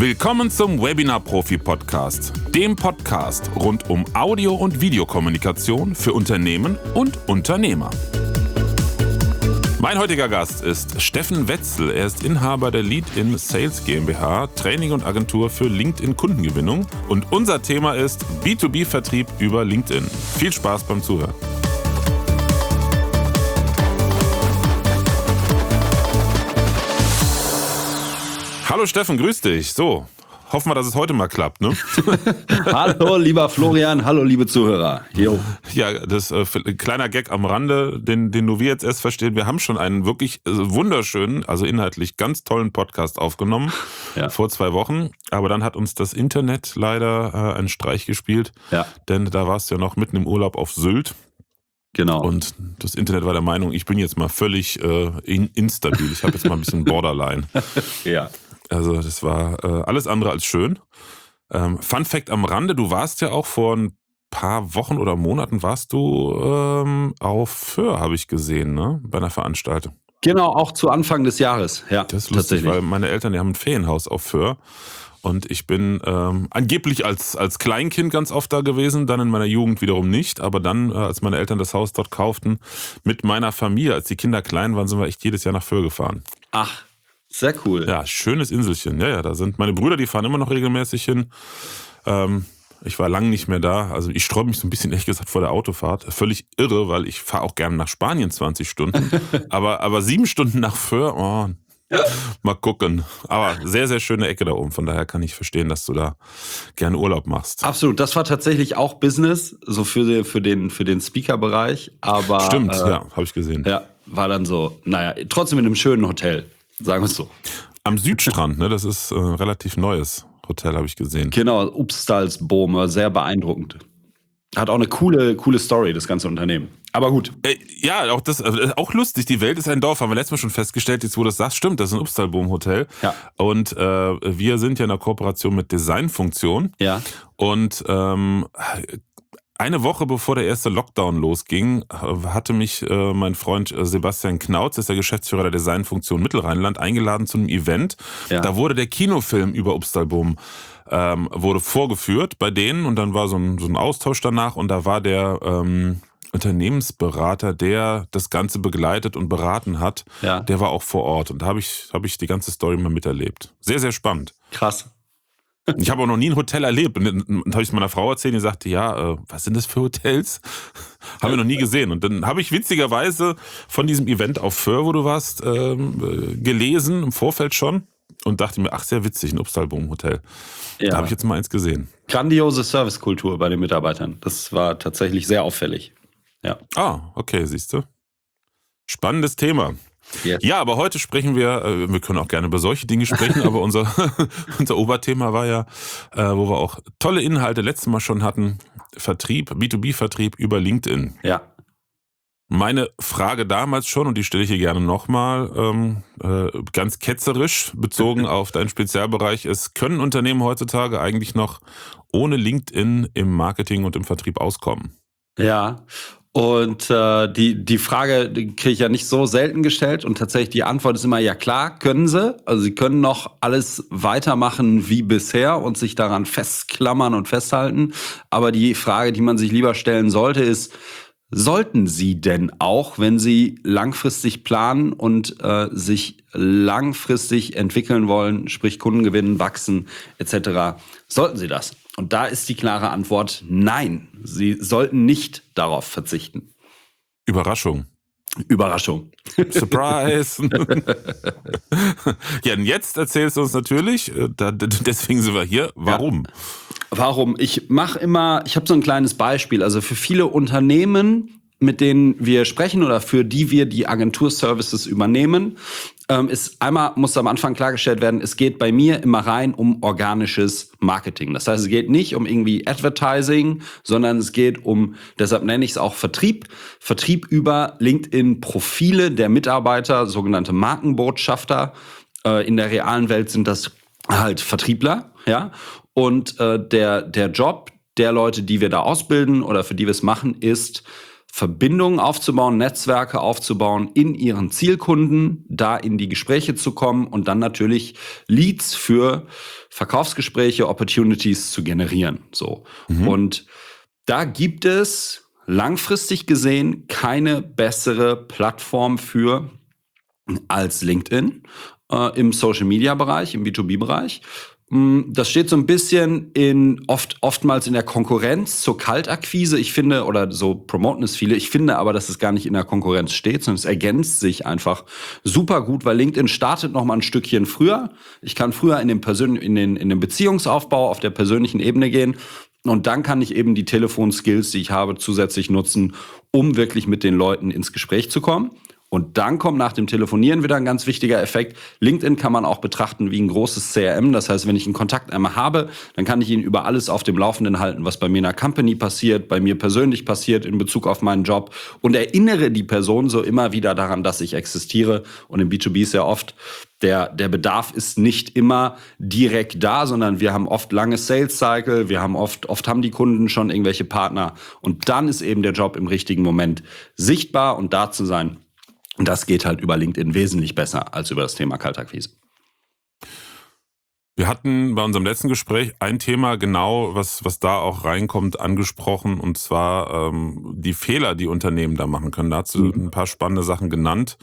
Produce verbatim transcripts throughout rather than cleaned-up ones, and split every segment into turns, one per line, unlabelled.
Willkommen zum Webinar-Profi-Podcast, dem Podcast rund um Audio- und Videokommunikation für Unternehmen und Unternehmer. Mein heutiger Gast ist Steffen Wetzel. Er ist Inhaber der Lead-In Sales GmbH, Training und Agentur für LinkedIn-Kundengewinnung. Und unser Thema ist B zwei B-Vertrieb über LinkedIn. Viel Spaß beim Zuhören. Hallo Steffen, grüß dich. So, hoffen wir, dass es heute mal klappt, ne?
Hallo, lieber Florian, hallo, liebe Zuhörer. Jo.
Ja, das äh, kleiner Gag am Rande, den, den nur wir jetzt erst verstehen. Wir haben schon einen wirklich äh, wunderschönen, also inhaltlich ganz tollen Podcast aufgenommen, ja. vor zwei Wochen. Aber dann hat uns das Internet leider äh, einen Streich gespielt, ja. denn da warst du ja noch mitten im Urlaub auf Sylt.
Genau.
Und das Internet war der Meinung, ich bin jetzt mal völlig äh, in, instabil. Ich habe jetzt mal ein bisschen Borderline.
Ja.
Also das war äh, alles andere als schön. Ähm, Fun Fact am Rande, du warst ja auch vor ein paar Wochen oder Monaten warst du ähm, auf Föhr, habe ich gesehen, ne? Bei einer Veranstaltung.
Genau, auch zu Anfang des Jahres. Ja,
das ist lustig, weil meine Eltern, die haben ein Ferienhaus auf Föhr. Und ich bin ähm, angeblich als, als Kleinkind ganz oft da gewesen, dann in meiner Jugend wiederum nicht. Aber dann, äh, als meine Eltern das Haus dort kauften, mit meiner Familie, als die Kinder klein waren, sind wir echt jedes Jahr nach Föhr gefahren.
Ach, sehr cool.
Ja, schönes Inselchen. Ja, ja, da sind meine Brüder, die fahren immer noch regelmäßig hin. Ähm, ich war lange nicht mehr da. Also ich sträube mich so ein bisschen, ehrlich gesagt, vor der Autofahrt. Völlig irre, weil ich fahre auch gerne nach Spanien zwanzig Stunden. aber, aber sieben Stunden nach Föhr, oh, mal gucken. Aber sehr, sehr schöne Ecke da oben. Von daher kann ich verstehen, dass du da gerne Urlaub machst.
Absolut. Das war tatsächlich auch Business, so für, für den, für den Speaker-Bereich. Aber,
Stimmt,
äh,
ja, habe ich gesehen.
Ja, war dann so, naja, trotzdem in einem schönen Hotel. Sagen wir es so.
Am Südstrand, ne? Das ist ein äh, relativ neues Hotel, habe ich gesehen.
Genau, Upstalsboom, sehr beeindruckend. Hat auch eine coole, coole Story, das ganze Unternehmen. Aber gut.
Äh, ja, auch das, äh, auch lustig. Die Welt ist ein Dorf, haben wir letztes Mal schon festgestellt. Jetzt, wo du das sagst, stimmt, das ist ein Upstalsboom-Hotel.
Ja.
Und äh, wir sind ja in der Kooperation mit Designfunktion.
Ja.
Und ähm, eine Woche bevor der erste Lockdown losging, hatte mich äh, mein Freund Sebastian Knautz, das ist der Geschäftsführer der Designfunktion Mittelrheinland, eingeladen zu einem Event. Ja. Da wurde der Kinofilm über Upstalsboom ähm, wurde vorgeführt bei denen und dann war so ein, so ein Austausch danach und da war der ähm, Unternehmensberater, der das Ganze begleitet und beraten hat, ja. der war auch vor Ort und da habe ich, hab ich die ganze Story mal miterlebt. Sehr, sehr spannend.
Krass.
Ich habe auch noch nie ein Hotel erlebt. Und dann habe ich es meiner Frau erzählt, die sagte, ja, äh, was sind das für Hotels? Haben wir noch nie gesehen. Und dann habe ich witzigerweise von diesem Event auf Föhr, wo du warst, ähm, gelesen, im Vorfeld schon. Und dachte mir, ach, sehr witzig, ein Upstalsboom-Hotel. Ja. Da habe ich jetzt mal eins gesehen.
Grandiose Servicekultur bei den Mitarbeitern. Das war tatsächlich sehr auffällig. Ja.
Ah, okay, siehst du. Spannendes Thema. Yes. Ja, aber heute sprechen wir, wir können auch gerne über solche Dinge sprechen, aber unser, unser Oberthema war ja, wo wir auch tolle Inhalte letztes Mal schon hatten, Vertrieb, B zwei B-Vertrieb über LinkedIn.
Ja.
Meine Frage damals schon, und die stelle ich hier gerne nochmal, ähm, äh, ganz ketzerisch bezogen auf deinen Spezialbereich, ist, können Unternehmen heutzutage eigentlich noch ohne LinkedIn im Marketing und im Vertrieb auskommen?
Ja. Und äh, die, die Frage kriege ich ja nicht so selten gestellt und tatsächlich die Antwort ist immer, ja klar, können sie. Also sie können noch alles weitermachen wie bisher und sich daran festklammern und festhalten. Aber die Frage, die man sich lieber stellen sollte, ist, sollten sie denn auch, wenn sie langfristig planen und äh, sich langfristig entwickeln wollen, sprich Kunden gewinnen, wachsen et cetera, sollten sie das? Und da ist die klare Antwort nein. Sie sollten nicht darauf verzichten.
Überraschung.
Überraschung.
Surprise. Ja, und jetzt erzählst du uns natürlich, deswegen sind wir hier, warum?
Ja. Warum? Ich mache immer, ich habe so ein kleines Beispiel. Also für viele Unternehmen, mit denen wir sprechen oder für die wir die Agenturservices übernehmen, ähm, ist einmal, muss am Anfang klargestellt werden, es geht bei mir immer rein um organisches Marketing. Das heißt, es geht nicht um irgendwie Advertising, sondern es geht um, deshalb nenne ich es auch Vertrieb, Vertrieb über LinkedIn-Profile der Mitarbeiter, sogenannte Markenbotschafter. Äh, in der realen Welt sind das halt Vertriebler, ja. Und äh, der, der Job der Leute, die wir da ausbilden oder für die wir es machen, ist, Verbindungen aufzubauen, Netzwerke aufzubauen in ihren Zielkunden, da in die Gespräche zu kommen und dann natürlich Leads für Verkaufsgespräche, Opportunities zu generieren. So.
Mhm.
Und da gibt es langfristig gesehen keine bessere Plattform für als LinkedIn äh, im Social-Media-Bereich, im B zwei B-Bereich. Das steht so ein bisschen in oft oftmals in der Konkurrenz zur Kaltakquise. Ich finde, oder so promoten es viele, ich finde aber, dass es gar nicht in der Konkurrenz steht, sondern es ergänzt sich einfach super gut, weil LinkedIn startet noch mal ein Stückchen früher. Ich kann früher in den, Persön in den, in den Beziehungsaufbau auf der persönlichen Ebene gehen. Und dann kann ich eben die Telefonskills, die ich habe, zusätzlich nutzen, um wirklich mit den Leuten ins Gespräch zu kommen. Und dann kommt nach dem Telefonieren wieder ein ganz wichtiger Effekt. LinkedIn kann man auch betrachten wie ein großes C R M. Das heißt, wenn ich einen Kontakt einmal habe, dann kann ich ihn über alles auf dem Laufenden halten, was bei mir in der Company passiert, bei mir persönlich passiert in Bezug auf meinen Job und erinnere die Person so immer wieder daran, dass ich existiere. Und im B zwei B ist ja oft der, der Bedarf ist nicht immer direkt da, sondern wir haben oft lange Sales Cycle, wir haben oft, oft haben die Kunden schon irgendwelche Partner und dann ist eben der Job im richtigen Moment sichtbar und da zu sein. Und das geht halt über LinkedIn wesentlich besser als über das Thema Kaltakquise.
Wir hatten bei unserem letzten Gespräch ein Thema genau, was, was da auch reinkommt, angesprochen, und zwar ähm, die Fehler, die Unternehmen da machen können. Da hast du mhm. ein paar spannende Sachen genannt.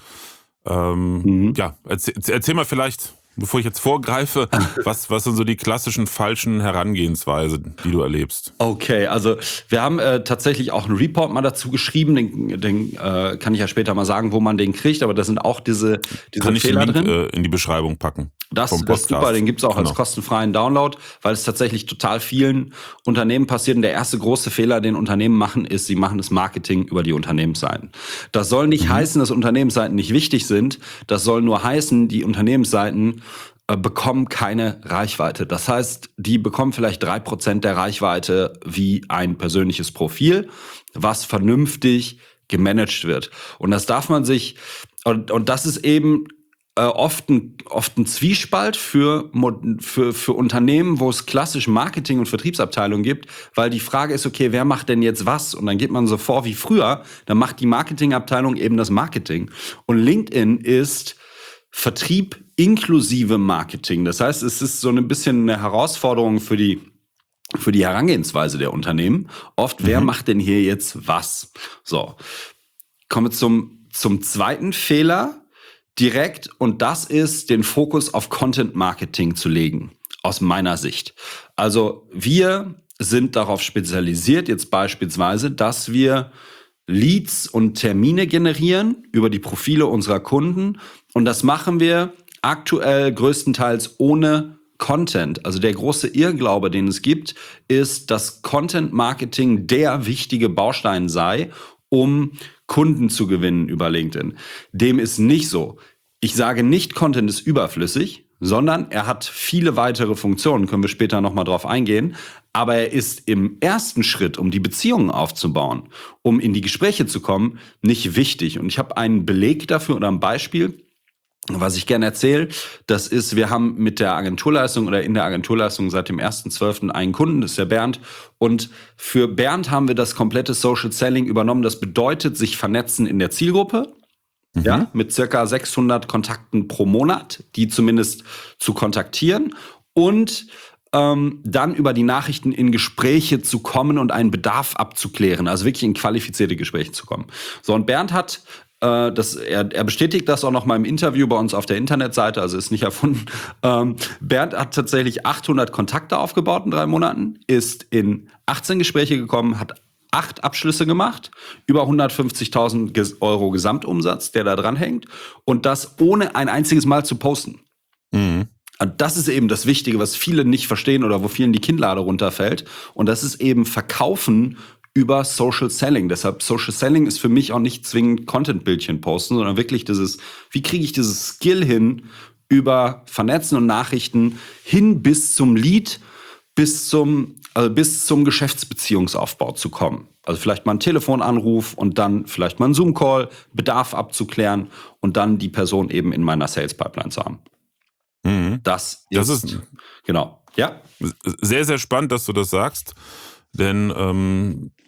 Ähm, mhm. Ja, erzähl, erzähl mal vielleicht, bevor ich jetzt vorgreife, was, was sind so die klassischen falschen Herangehensweisen, die du erlebst?
Okay, also wir haben äh, tatsächlich auch einen Report mal dazu geschrieben, den, den äh, kann ich ja später mal sagen, wo man den kriegt, aber da sind auch diese, diese
kann ich
Fehler
den Link,
drin.
Äh, in die Beschreibung packen.
Das, das ist super, den gibt's auch
genau.
als kostenfreien Download, weil es tatsächlich total vielen Unternehmen passiert. Und der erste große Fehler, den Unternehmen machen, ist, sie machen das Marketing über die Unternehmensseiten. Das soll nicht mhm. heißen, dass Unternehmensseiten nicht wichtig sind. Das soll nur heißen, die Unternehmensseiten äh, bekommen keine Reichweite. Das heißt, die bekommen vielleicht drei Prozent der Reichweite wie ein persönliches Profil, was vernünftig gemanagt wird. Und das darf man sich, und, und das ist eben Äh, oft, ein, oft ein Zwiespalt für, für, für Unternehmen, wo es klassisch Marketing- und Vertriebsabteilungen gibt, weil die Frage ist, okay, wer macht denn jetzt was? Und dann geht man so vor wie früher, dann macht die Marketingabteilung eben das Marketing. Und LinkedIn ist Vertrieb inklusive Marketing. Das heißt, es ist so ein bisschen eine Herausforderung für die für die Herangehensweise der Unternehmen. Oft, wer mhm. macht denn hier jetzt was? So, kommen wir zum, zum zweiten Fehler. Direkt, und das ist, den Fokus auf Content Marketing zu legen, aus meiner Sicht. Also wir sind darauf spezialisiert, jetzt beispielsweise, dass wir Leads und Termine generieren über die Profile unserer Kunden. Und das machen wir aktuell größtenteils ohne Content. Also der große Irrglaube, den es gibt, ist, dass Content Marketing der wichtige Baustein sei, um Kunden zu gewinnen über LinkedIn. Dem ist nicht so. Ich sage nicht, Content ist überflüssig, sondern er hat viele weitere Funktionen, können wir später nochmal drauf eingehen. Aber er ist im ersten Schritt, um die Beziehungen aufzubauen, um in die Gespräche zu kommen, nicht wichtig. Und ich habe einen Beleg dafür oder ein Beispiel, was ich gerne erzähle. Das ist, wir haben mit der Agenturleistung oder in der Agenturleistung seit dem ersten zwölften einen Kunden, das ist der Bernd. Und für Bernd haben wir das komplette Social Selling übernommen. Das bedeutet, sich vernetzen in der Zielgruppe. Mhm. Ja, mit circa sechshundert Kontakten pro Monat, die zumindest zu kontaktieren und ähm, dann über die Nachrichten in Gespräche zu kommen und einen Bedarf abzuklären, also wirklich in qualifizierte Gespräche zu kommen. So, und Bernd hat äh, das, er, er bestätigt das auch noch mal im Interview bei uns auf der Internetseite, also ist nicht erfunden. Ähm, Bernd hat tatsächlich achthundert Kontakte aufgebaut in drei Monaten, ist in achtzehn Gespräche gekommen, hat acht Abschlüsse gemacht, über hundertfünfzigtausend Euro Gesamtumsatz, der da dran hängt, und das ohne ein einziges Mal zu posten. Mhm. Und das ist eben das Wichtige, was viele nicht verstehen oder wo vielen die Kinnlade runterfällt. Und das ist eben Verkaufen über Social Selling. Deshalb Social Selling ist für mich auch nicht zwingend Content-Bildchen posten, sondern wirklich dieses, wie kriege ich dieses Skill hin, über Vernetzen und Nachrichten hin bis zum Lead, bis zum Also bis zum Geschäftsbeziehungsaufbau zu kommen. Also vielleicht mal einen Telefonanruf und dann vielleicht mal einen Zoom-Call, Bedarf abzuklären und dann die Person eben in meiner Sales-Pipeline zu haben.
Mhm.
Das,
das
ist,
ist
genau, ja.
Sehr, sehr spannend, dass du das sagst, denn ähm,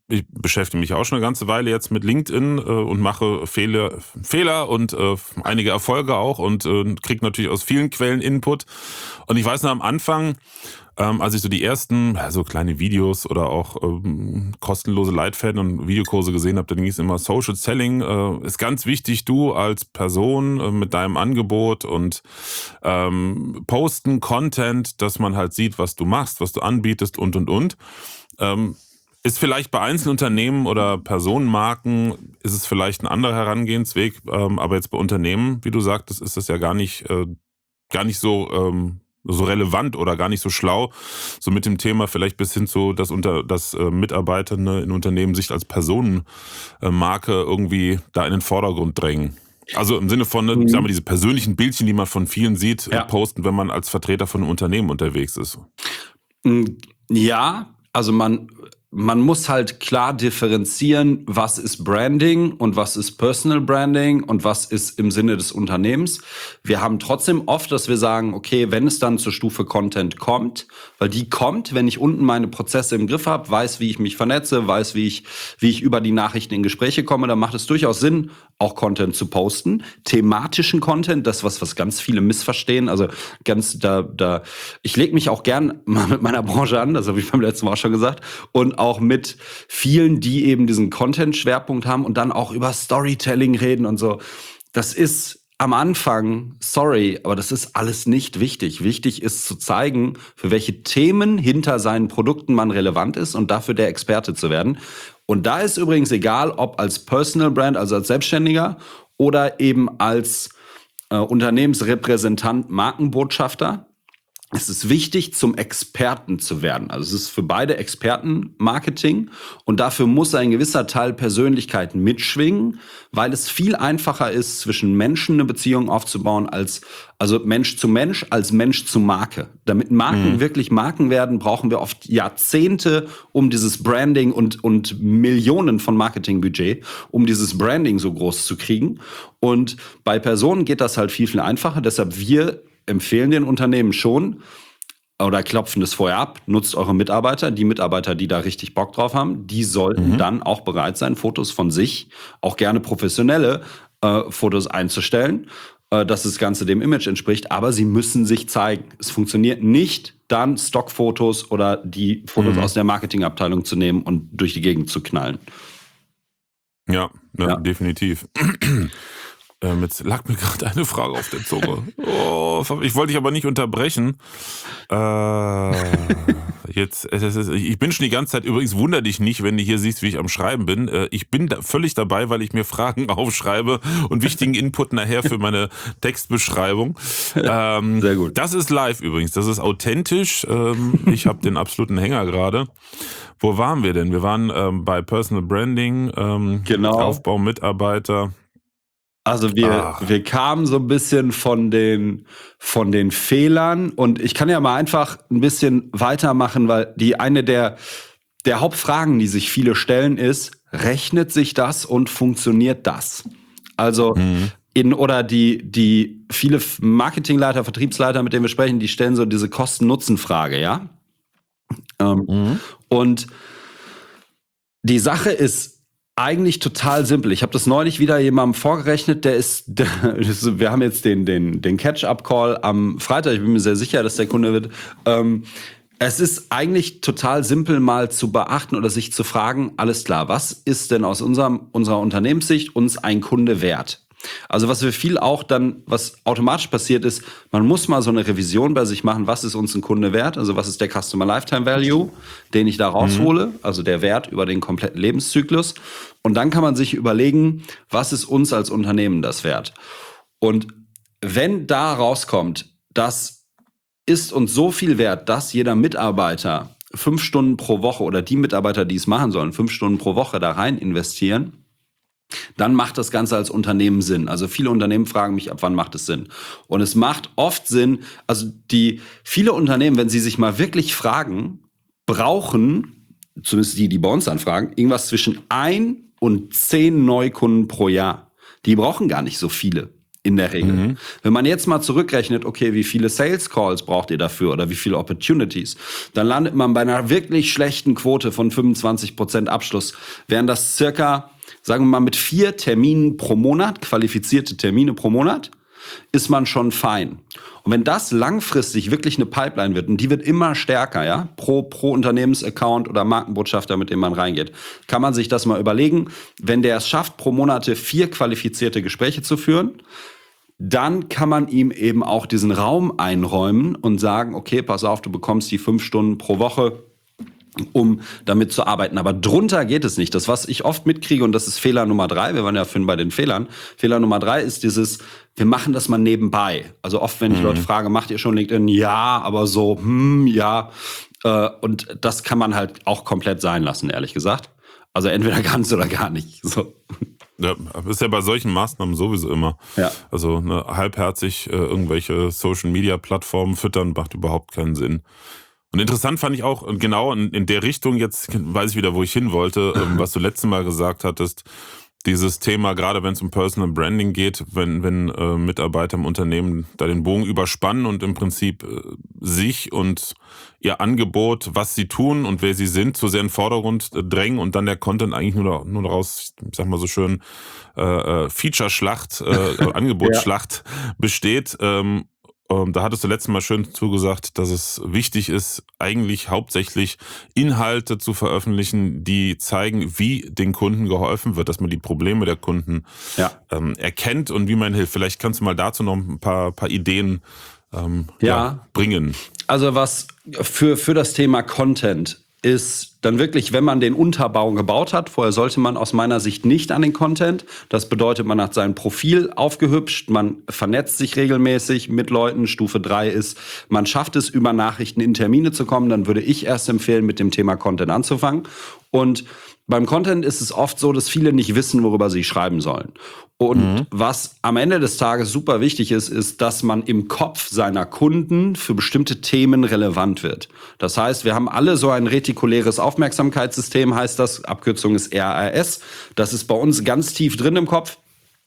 ich beschäftige mich auch schon eine ganze Weile jetzt mit LinkedIn äh, und mache Fehler, Fehler und äh, einige Erfolge auch und äh, kriege natürlich aus vielen Quellen Input. Und ich weiß noch am Anfang, ähm, als ich so die ersten, ja, so kleine Videos oder auch ähm, kostenlose Leitfäden und Videokurse gesehen habe, dann ging es immer Social Selling äh, ist ganz wichtig, du als Person äh, mit deinem Angebot und ähm, posten Content, dass man halt sieht, was du machst, was du anbietest und und und. Ähm, Ist vielleicht bei einzelnen Unternehmen oder Personenmarken ist es vielleicht ein anderer Herangehensweg, ähm, aber jetzt bei Unternehmen, wie du sagtest, ist das ja gar nicht, äh, gar nicht so, ähm, so relevant oder gar nicht so schlau, so mit dem Thema vielleicht bis hin zu, dass unter, dass äh, Mitarbeiter ne, in Unternehmen sich als Personenmarke irgendwie da in den Vordergrund drängen. Also im Sinne von, ne, ich sag mal, diese persönlichen Bildchen, die man von vielen sieht,
Ja.
äh, posten, wenn man als Vertreter von einem Unternehmen unterwegs ist.
Ja, also man, man muss halt klar differenzieren, was ist Branding und was ist Personal Branding und was ist im Sinne des Unternehmens. Wir haben trotzdem oft, dass wir sagen, okay, wenn es dann zur Stufe Content kommt, weil die kommt, wenn ich unten meine Prozesse im Griff habe, weiß, wie ich mich vernetze, weiß, wie ich, wie ich über die Nachrichten in Gespräche komme, dann macht es durchaus Sinn, auch Content zu posten. Thematischen Content, das was, was ganz viele missverstehen. Also ganz da, da, ich lege mich auch gern mal mit meiner Branche an, das habe ich beim letzten Mal auch schon gesagt, und auch mit vielen, die eben diesen Content-Schwerpunkt haben und dann auch über Storytelling reden und so. Das ist am Anfang, sorry, aber das ist alles nicht wichtig. Wichtig ist zu zeigen, für welche Themen hinter seinen Produkten man relevant ist und dafür der Experte zu werden. Und da ist übrigens egal, ob als Personal Brand, also als Selbstständiger oder eben als äh, Unternehmensrepräsentant, Markenbotschafter. Es ist wichtig, zum Experten zu werden. Also es ist für beide Expertenmarketing und dafür muss ein gewisser Teil Persönlichkeit mitschwingen, weil es viel einfacher ist, zwischen Menschen eine Beziehung aufzubauen, als also Mensch zu Mensch, als Mensch zu Marke. Damit Marken mhm. wirklich Marken werden, brauchen wir oft Jahrzehnte, um dieses Branding und, und Millionen von Marketingbudget, um dieses Branding so groß zu kriegen. Und bei Personen geht das halt viel, viel einfacher. Deshalb wir empfehlen den Unternehmen schon oder klopfen das vorher ab, nutzt eure Mitarbeiter, die Mitarbeiter, die da richtig Bock drauf haben, die sollten mhm. dann auch bereit sein, Fotos von sich, auch gerne professionelle äh, Fotos einzustellen, äh, dass das Ganze dem Image entspricht, aber sie müssen sich zeigen. Es funktioniert nicht, dann Stockfotos oder die Fotos mhm. aus der Marketingabteilung zu nehmen und durch die Gegend zu knallen.
Ja, ja,
Ja.
definitiv. Ähm, jetzt lag mir gerade eine Frage auf der Zunge. Oh, ich wollte dich aber nicht unterbrechen. Äh, jetzt, es ist, ich bin schon die ganze Zeit, übrigens wunder dich nicht, wenn du hier siehst, wie ich am Schreiben bin. Äh, ich bin da völlig dabei, weil ich mir Fragen aufschreibe und wichtigen Input nachher für meine Textbeschreibung. Ähm,
Sehr gut.
Das ist live übrigens, das ist authentisch. Ähm, ich habe den absoluten Hänger gerade. Wo waren wir denn? Wir waren ähm, bei Personal Branding, ähm,
Genau.
Aufbau Mitarbeiter.
Also wir,
Ah.
wir kamen so ein bisschen von den, von den Fehlern und ich kann ja mal einfach ein bisschen weitermachen, weil die eine der, der Hauptfragen, die sich viele stellen, ist, rechnet sich das und funktioniert das? Also mhm. in, oder die, die viele Marketingleiter, Vertriebsleiter, mit denen wir sprechen, die stellen so diese Kosten-Nutzen-Frage, ja? Ähm, mhm. Und die Sache ist eigentlich total simpel. Ich habe das neulich wieder jemandem vorgerechnet, der ist, der, wir haben jetzt den, den, den Catch-up-Call am Freitag, ich bin mir sehr sicher, dass der Kunde wird. Ähm, es ist eigentlich total simpel mal zu beachten oder sich zu fragen, alles klar, was ist denn aus unserem, unserer Unternehmenssicht uns ein Kunde wert? Also was wir viel auch dann, was automatisch passiert ist, man muss mal so eine Revision bei sich machen, was ist uns ein Kunde wert, also was ist der Customer Lifetime Value, den ich da raushole, also der Wert über den kompletten Lebenszyklus. Und dann kann man sich überlegen, was ist uns als Unternehmen das wert. Und wenn da rauskommt, das ist uns so viel wert, dass jeder Mitarbeiter fünf Stunden pro Woche oder die Mitarbeiter, die es machen sollen, fünf Stunden pro Woche da rein investieren, dann macht das Ganze als Unternehmen Sinn. Also viele Unternehmen fragen mich, ab wann macht es Sinn? Und es macht oft Sinn, also die viele Unternehmen, wenn sie sich mal wirklich fragen, brauchen, zumindest die, die bei uns anfragen, irgendwas zwischen ein und zehn Neukunden pro Jahr. Die brauchen gar nicht so viele in der Regel.
Mhm.
Wenn man jetzt mal zurückrechnet, okay, wie viele Sales Calls braucht ihr dafür oder wie viele Opportunities, dann landet man bei einer wirklich schlechten Quote von fünfundzwanzig Prozent Abschluss. Wären das circa, sagen wir mal, mit vier Terminen pro Monat, qualifizierte Termine pro Monat, ist man schon fein. Und wenn das langfristig wirklich eine Pipeline wird, und die wird immer stärker, ja, pro, pro Unternehmensaccount oder Markenbotschafter, mit dem man reingeht, kann man sich das mal überlegen. Wenn der es schafft, pro Monate vier qualifizierte Gespräche zu führen, dann kann man ihm eben auch diesen Raum einräumen und sagen, okay, pass auf, du bekommst die fünf Stunden pro Woche, um damit zu arbeiten. Aber drunter geht es nicht. Das, was ich oft mitkriege, und das ist Fehler Nummer drei, wir waren ja vorhin bei den Fehlern, Fehler Nummer drei ist dieses, wir machen das mal nebenbei. Also oft, wenn ich mhm. Leute frage, macht ihr schon LinkedIn? Ja, aber so, hm, ja. Und das kann man halt auch komplett sein lassen, ehrlich gesagt. Also entweder ganz oder gar nicht. So.
Ja, ist ja bei solchen Maßnahmen sowieso immer.
Ja.
Also ne, halbherzig äh, irgendwelche Social-Media-Plattformen füttern, macht überhaupt keinen Sinn. Und interessant fand ich auch, und genau in, in der Richtung, jetzt weiß ich wieder, wo ich hin wollte, ähm, was du letztes Mal gesagt hattest, dieses Thema, gerade wenn es um Personal Branding geht, wenn, wenn äh, Mitarbeiter im Unternehmen da den Bogen überspannen und im Prinzip äh, sich und ihr Angebot, was sie tun und wer sie sind, zu sehr in den Vordergrund äh, drängen und dann der Content eigentlich nur, nur daraus, ich sag mal so schön, äh, äh, Feature-Schlacht, äh, Angebotsschlacht ja. besteht. Ähm, Ähm, da hattest du letztes Mal schön zugesagt, dass es wichtig ist, eigentlich hauptsächlich Inhalte zu veröffentlichen, die zeigen, wie den Kunden geholfen wird, dass man die Probleme der Kunden ja. ähm, erkennt und wie man hilft. Vielleicht kannst du mal dazu noch ein paar, paar Ideen ähm, ja. Ja, bringen.
Also was für, für das Thema Content ist dann wirklich, wenn man den Unterbau gebaut hat, vorher sollte man aus meiner Sicht nicht an den Content. Das bedeutet, man hat sein Profil aufgehübscht, man vernetzt sich regelmäßig mit Leuten. Stufe drei ist, man schafft es, über Nachrichten in Termine zu kommen. Dann würde ich erst empfehlen, mit dem Thema Content anzufangen. Und beim Content ist es oft so, dass viele nicht wissen, worüber sie schreiben sollen. Und mhm. was am Ende des Tages super wichtig ist, ist, dass man im Kopf seiner Kunden für bestimmte Themen relevant wird. Das heißt, wir haben alle so ein retikuläres Aufmerksamkeitssystem, heißt das, Abkürzung ist R A S. Das ist bei uns ganz tief drin im Kopf.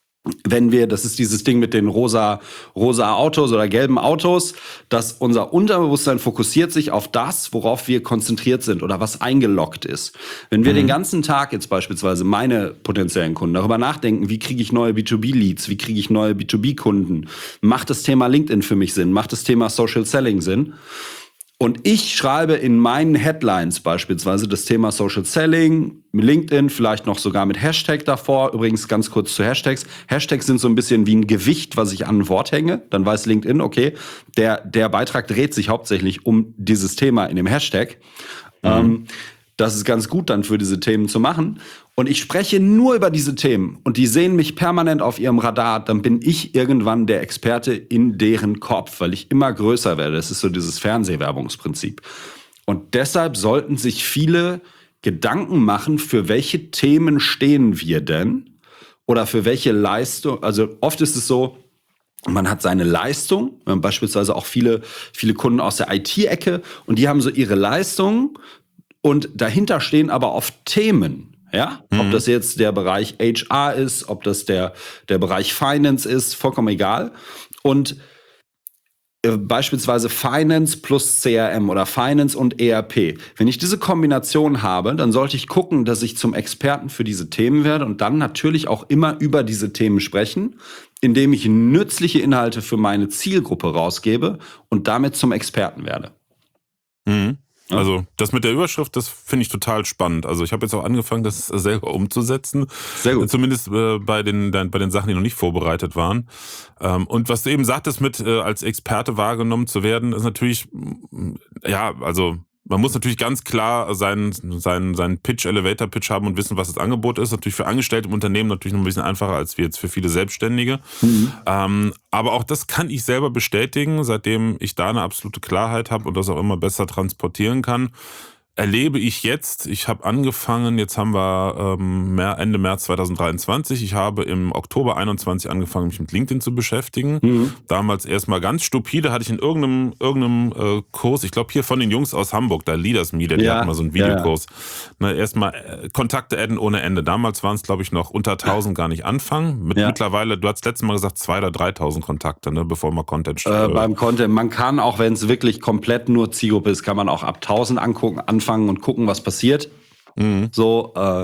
Wenn wir, das ist dieses Ding mit den rosa, rosa Autos oder gelben Autos, dass unser Unterbewusstsein fokussiert sich auf das, worauf wir konzentriert sind oder was eingeloggt ist. Wenn wir mhm. den ganzen Tag jetzt beispielsweise meine potenziellen Kunden darüber nachdenken, wie kriege ich neue B zwei B Leads, wie kriege ich neue B zwei B Kunden, macht das Thema LinkedIn für mich Sinn, macht das Thema Social Selling Sinn? Und ich schreibe in meinen Headlines beispielsweise das Thema Social Selling, LinkedIn, vielleicht noch sogar mit Hashtag davor. Übrigens ganz kurz zu Hashtags. Hashtags sind so ein bisschen wie ein Gewicht, was ich an ein Wort hänge. Dann weiß LinkedIn, okay, der, der Beitrag dreht sich hauptsächlich um dieses Thema in dem Hashtag. Mhm. Ähm, das ist ganz gut dann für diese Themen zu machen. Und ich spreche nur über diese Themen und die sehen mich permanent auf ihrem Radar, dann bin ich irgendwann der Experte in deren Kopf, weil ich immer größer werde. Das ist so dieses Fernsehwerbungsprinzip. Und deshalb sollten sich viele Gedanken machen, für welche Themen stehen wir denn oder für welche Leistung. Also oft ist es so, man hat seine Leistung, beispielsweise auch viele, viele Kunden aus der I T-Ecke und die haben so ihre Leistung und dahinter stehen aber oft Themen. Ja, mhm. ob das jetzt der Bereich H R ist, ob das der, der Bereich Finance ist, vollkommen egal. Und äh, beispielsweise Finance plus C R M oder Finance und E R P. Wenn ich diese Kombination habe, dann sollte ich gucken, dass ich zum Experten für diese Themen werde und dann natürlich auch immer über diese Themen sprechen, indem ich nützliche Inhalte für meine Zielgruppe rausgebe und damit zum Experten werde.
Mhm. Also das mit der Überschrift, das finde ich total spannend. Also ich habe jetzt auch angefangen, das selber umzusetzen. Sehr gut. Zumindest äh, bei den bei den Sachen, die noch nicht vorbereitet waren. Ähm, und was du eben sagtest, mit äh, als Experte wahrgenommen zu werden, ist natürlich, ja, also man muss natürlich ganz klar seinen, seinen, seinen Pitch, Elevator-Pitch haben und wissen, was das Angebot ist. Natürlich für Angestellte im Unternehmen natürlich noch ein bisschen einfacher als wie jetzt für viele Selbstständige. Mhm. Ähm, aber auch das kann ich selber bestätigen, seitdem ich da eine absolute Klarheit habe und das auch immer besser transportieren kann. erlebe ich jetzt, ich habe angefangen, jetzt haben wir ähm, mehr, Ende März zweitausenddreiundzwanzig, ich habe im Oktober einundzwanzig angefangen, mich mit LinkedIn zu beschäftigen.
Mhm.
Damals erstmal ganz stupide, hatte ich in irgendeinem, irgendeinem äh, Kurs, ich glaube hier von den Jungs aus Hamburg, da Leaders Media, die
Ja,
hatten mal so einen
ja, ja.
Videokurs. Ne, erstmal äh, Kontakte adden ohne Ende. Damals waren es, glaube ich, noch unter tausend gar nicht anfangen. Mit
Ja.
Mittlerweile, du hast letztes Mal gesagt, zweitausend oder dreitausend Kontakte, ne, bevor man Content
Äh, beim Content, man kann auch, wenn es wirklich komplett nur Zielgruppe ist, kann man auch ab tausend angucken, anfangen und gucken, was passiert.
Mhm.
So, äh,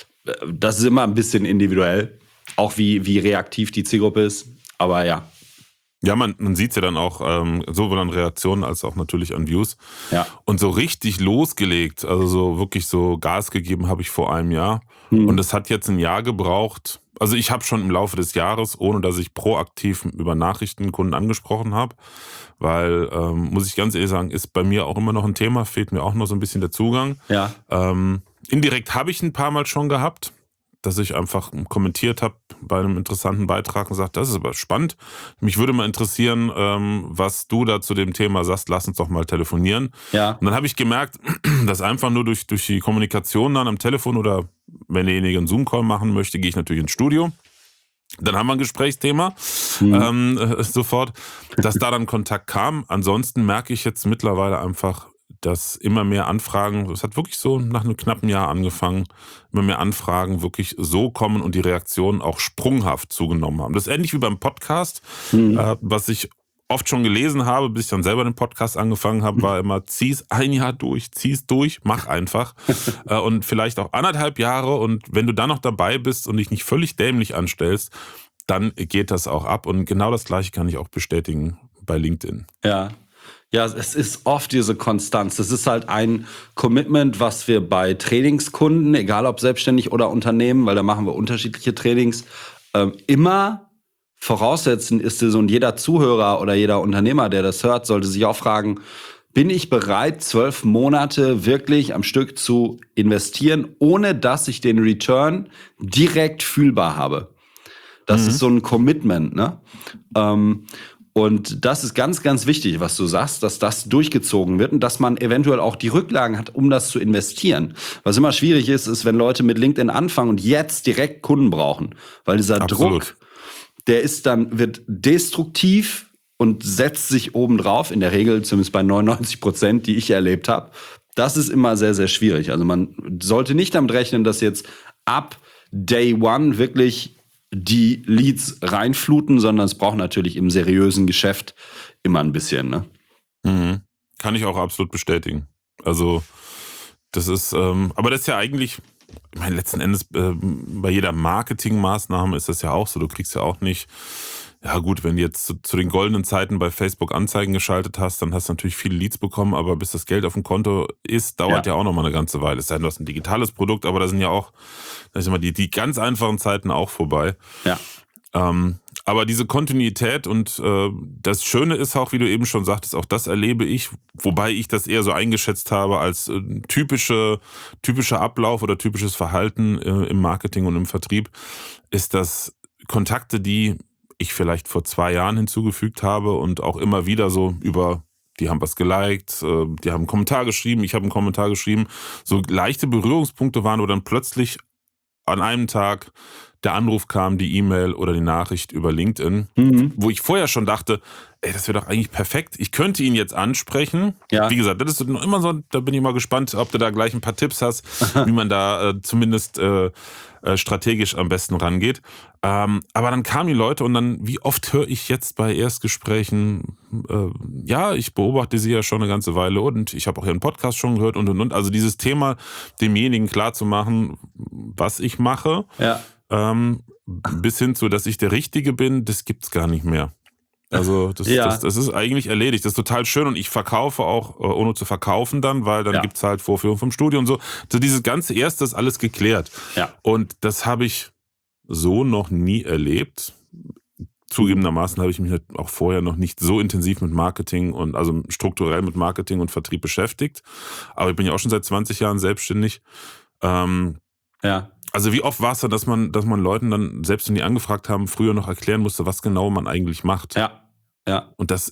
das ist immer ein bisschen individuell, auch wie, wie reaktiv die Zielgruppe ist. Aber ja.
Ja, man, man sieht es ja dann auch ähm, sowohl an Reaktionen als auch natürlich an Views.
Ja.
Und so richtig losgelegt, also so wirklich so Gas gegeben habe ich vor einem Jahr.
Hm.
Und es hat jetzt ein Jahr gebraucht. Also ich habe schon im Laufe des Jahres, ohne dass ich proaktiv über Nachrichten Kunden angesprochen habe, weil, ähm, muss ich ganz ehrlich sagen, ist bei mir auch immer noch ein Thema, fehlt mir auch noch so ein bisschen der Zugang.
Ja.
Ähm, indirekt habe ich ein paar Mal schon gehabt, dass ich einfach kommentiert habe bei einem interessanten Beitrag und gesagt, das ist aber spannend. Mich würde mal interessieren, ähm, was du da zu dem Thema sagst, lass uns doch mal telefonieren.
Ja.
Und dann habe ich gemerkt, dass einfach nur durch, durch die Kommunikation dann am Telefon oder wenn derjenige einen Zoom-Call machen möchte, gehe ich natürlich ins Studio. Dann haben wir ein Gesprächsthema
Mhm.
ähm, äh, sofort, dass da dann Kontakt kam. Ansonsten merke ich jetzt mittlerweile einfach, dass immer mehr Anfragen, das hat wirklich so nach einem knappen Jahr angefangen, immer mehr Anfragen wirklich so kommen und die Reaktionen auch sprunghaft zugenommen haben. Das ist ähnlich wie beim Podcast,
Mhm.
äh, was ich oft schon gelesen habe, bis ich dann selber den Podcast angefangen habe, war immer, zieh's ein Jahr durch, zieh's durch, mach einfach. äh, und vielleicht auch anderthalb Jahre und wenn du dann noch dabei bist und dich nicht völlig dämlich anstellst, dann geht das auch ab. Und genau das Gleiche kann ich auch bestätigen bei LinkedIn.
Ja. Ja, es ist oft diese Konstanz. Das ist halt ein Commitment, was wir bei Trainingskunden, egal ob selbstständig oder Unternehmen, weil da machen wir unterschiedliche Trainings, ähm, immer voraussetzen ist es, und jeder Zuhörer oder jeder Unternehmer, der das hört, sollte sich auch fragen, bin ich bereit, zwölf Monate wirklich am Stück zu investieren, ohne dass ich den Return direkt fühlbar habe? Das
Mhm.
ist so ein Commitment, ne? Ähm, Und das ist ganz, ganz wichtig, was du sagst, dass das durchgezogen wird und dass man eventuell auch die Rücklagen hat, um das zu investieren. Was immer schwierig ist, ist, wenn Leute mit LinkedIn anfangen und jetzt direkt Kunden brauchen. Weil dieser
Absolut.
Druck, der ist dann, wird destruktiv und setzt sich obendrauf, in der Regel zumindest bei neunundneunzig Prozent, die ich erlebt habe. Das ist immer sehr, sehr schwierig. Also man sollte nicht damit rechnen, dass jetzt ab Day One wirklich die Leads reinfluten, sondern es braucht natürlich im seriösen Geschäft immer ein bisschen, ne?
Mhm. Kann ich auch absolut bestätigen. Also das ist, ähm, aber das ist ja eigentlich, ich meine, letzten Endes äh, bei jeder Marketingmaßnahme ist das ja auch so. Du kriegst ja auch nicht, ja gut, wenn du jetzt zu, zu den goldenen Zeiten bei Facebook Anzeigen geschaltet hast, dann hast du natürlich viele Leads bekommen, aber bis das Geld auf dem Konto ist, dauert ja, ja auch noch mal eine ganze Weile. Es sei denn, du hast ein digitales Produkt, aber da sind ja auch, da sind immer die, die ganz einfachen Zeiten auch vorbei.
Ja.
Ähm, aber diese Kontinuität und äh, das Schöne ist auch, wie du eben schon sagtest, auch das erlebe ich, wobei ich das eher so eingeschätzt habe als äh, typische, typischer Ablauf oder typisches Verhalten äh, im Marketing und im Vertrieb, ist, dass Kontakte, die ich vielleicht vor zwei Jahren hinzugefügt habe und auch immer wieder so über, die haben was geliked, äh, die haben einen Kommentar geschrieben, ich habe einen Kommentar geschrieben, so leichte Berührungspunkte waren, wo dann plötzlich an einem Tag der Anruf kam, die E-Mail oder die Nachricht über LinkedIn,
Mhm.
wo ich vorher schon dachte, ey, das wäre doch eigentlich perfekt. Ich könnte ihn jetzt ansprechen.
Ja.
Wie gesagt, das ist noch immer so, da bin ich mal gespannt, ob du da gleich ein paar Tipps hast, wie man da äh, zumindest äh, äh, strategisch am besten rangeht. Ähm, aber dann kamen die Leute und dann, wie oft höre ich jetzt bei Erstgesprächen, äh, ja, ich beobachte sie ja schon eine ganze Weile und ich habe auch ihren Podcast schon gehört und und und. Also dieses Thema, demjenigen klarzumachen, was ich mache,
Ja.
ähm, bis hin zu, dass ich der Richtige bin, das gibt's gar nicht mehr. Also das,
Ja.
das, das ist eigentlich erledigt. Das ist total schön und ich verkaufe auch, äh, ohne zu verkaufen dann, weil dann
Ja.
gibt's halt Vorführung vom Studio und so. So dieses ganze Erste ist alles geklärt.
Ja.
Und das habe ich so noch nie erlebt. Zugegebenermaßen habe ich mich auch vorher noch nicht so intensiv mit Marketing und also strukturell mit Marketing und Vertrieb beschäftigt. Aber ich bin ja auch schon seit zwanzig Jahren selbstständig. Ähm,
Ja.
Also wie oft war es dann, dass man, dass man Leuten dann, selbst wenn die angefragt haben, früher noch erklären musste, was genau man eigentlich macht.
Ja. Ja.
Und das ist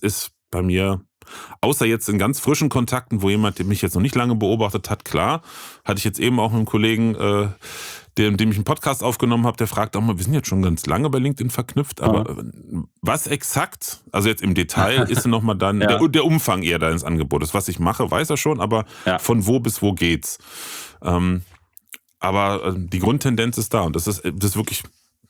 bei mir, außer jetzt in ganz frischen Kontakten, wo jemand, der mich jetzt noch nicht lange beobachtet hat, klar, hatte ich jetzt eben auch mit einem Kollegen, äh, dem, dem ich einen Podcast aufgenommen habe, der fragt auch mal, wir sind jetzt schon ganz lange bei LinkedIn verknüpft, aber ja. was exakt, also jetzt im Detail, ist nochmal dann ja. der, der Umfang eher deines Angebotes. Was ich mache, weiß er schon, aber ja. von wo bis wo geht's? Ähm, aber die Grundtendenz ist da und das ist, das ist wirklich,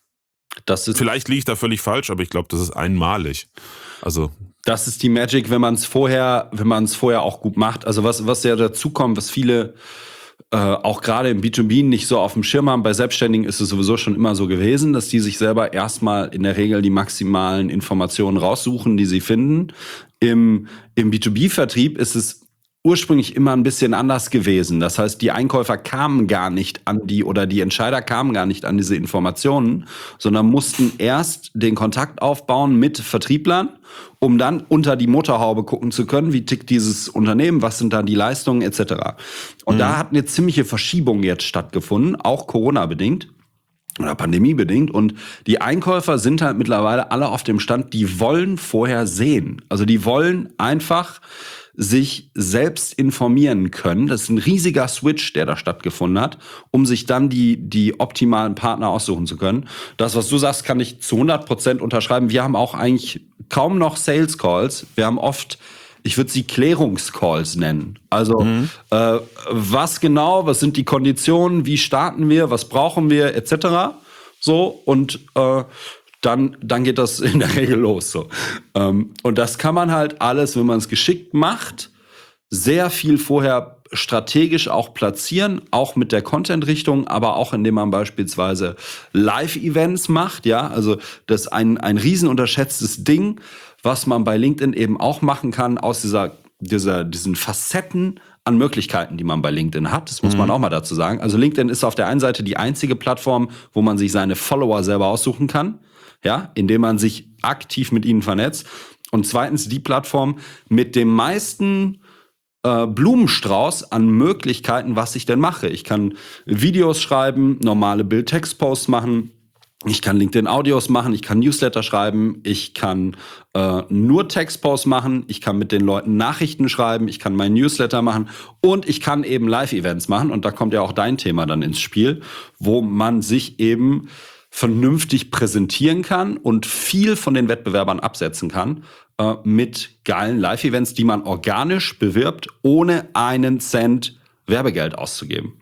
das ist, vielleicht liege ich da völlig falsch, aber ich glaube, das ist einmalig. Also
das ist die Magic, wenn man es vorher, wenn man es vorher auch gut macht. Also was, was ja dazu kommt, was viele äh, auch gerade im B zwei B nicht so auf dem Schirm haben. Bei Selbstständigen ist es sowieso schon immer so gewesen, dass die sich selber erstmal in der Regel die maximalen Informationen raussuchen, die sie finden. Im, im B zwei B-Vertrieb ist es ursprünglich immer ein bisschen anders gewesen. Das heißt, die Einkäufer kamen gar nicht an die oder die Entscheider kamen gar nicht an diese Informationen, sondern mussten erst den Kontakt aufbauen mit Vertrieblern, um dann unter die Motorhaube gucken zu können, wie tickt dieses Unternehmen, was sind da die Leistungen et cetera. Und mhm. da hat eine ziemliche Verschiebung jetzt stattgefunden, auch Corona-bedingt oder pandemiebedingt. Und die Einkäufer sind halt mittlerweile alle auf dem Stand, die wollen vorher sehen. Also die wollen einfach sich selbst informieren können. Das ist ein riesiger Switch, der da stattgefunden hat, um sich dann die, die optimalen Partner aussuchen zu können. Das, was du sagst, kann ich zu hundert Prozent unterschreiben. Wir haben auch eigentlich kaum noch Sales Calls. Wir haben oft, ich würde sie Klärungscalls nennen. Also mhm. äh, was genau, was sind die Konditionen, wie starten wir, was brauchen wir, et cetera. So, und äh, Dann, dann geht das in der Regel los. So. Ähm, und das kann man halt alles, wenn man es geschickt macht, sehr viel vorher strategisch auch platzieren, auch mit der Content-Richtung, aber auch indem man beispielsweise Live-Events macht. Ja, also das ist ein, ein riesen unterschätztes Ding, was man bei LinkedIn eben auch machen kann, aus dieser, dieser, diesen Facetten an Möglichkeiten, die man bei LinkedIn hat. Das muss man auch mal dazu sagen. Also LinkedIn ist auf der einen Seite die einzige Plattform, wo man sich seine Follower selber aussuchen kann. Ja, indem man sich aktiv mit ihnen vernetzt. Und zweitens die Plattform mit dem meisten äh, Blumenstrauß an Möglichkeiten, was ich denn mache. Ich kann Videos schreiben, normale Bild-Text-Posts machen, ich kann LinkedIn-Audios machen, ich kann Newsletter schreiben, ich kann äh, nur Textposts machen, ich kann mit den Leuten Nachrichten schreiben, ich kann meinen Newsletter machen und ich kann eben Live-Events machen. Und da kommt ja auch dein Thema dann ins Spiel, wo man sich eben vernünftig präsentieren kann und viel von den Wettbewerbern absetzen kann äh, mit geilen Live-Events, die man organisch bewirbt, ohne einen Cent Werbegeld auszugeben.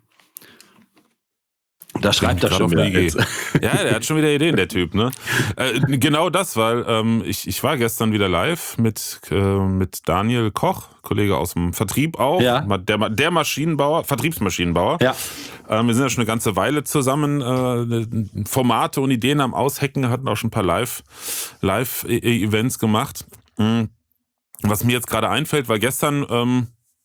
Da schreibt er schon wieder.
Ja, der hat schon wieder Ideen, der Typ, ne? Äh, genau das, weil ähm, ich, ich war gestern wieder live mit, äh, mit Daniel Koch, Kollege aus dem Vertrieb auch, ja. der, der Maschinenbauer, Vertriebsmaschinenbauer. Ja. Äh, wir sind ja schon eine ganze Weile zusammen, äh, Formate und Ideen am Aushacken, hatten auch schon ein paar Live, Live-Events gemacht. Mhm. Was mir jetzt gerade einfällt, war gestern... Ähm,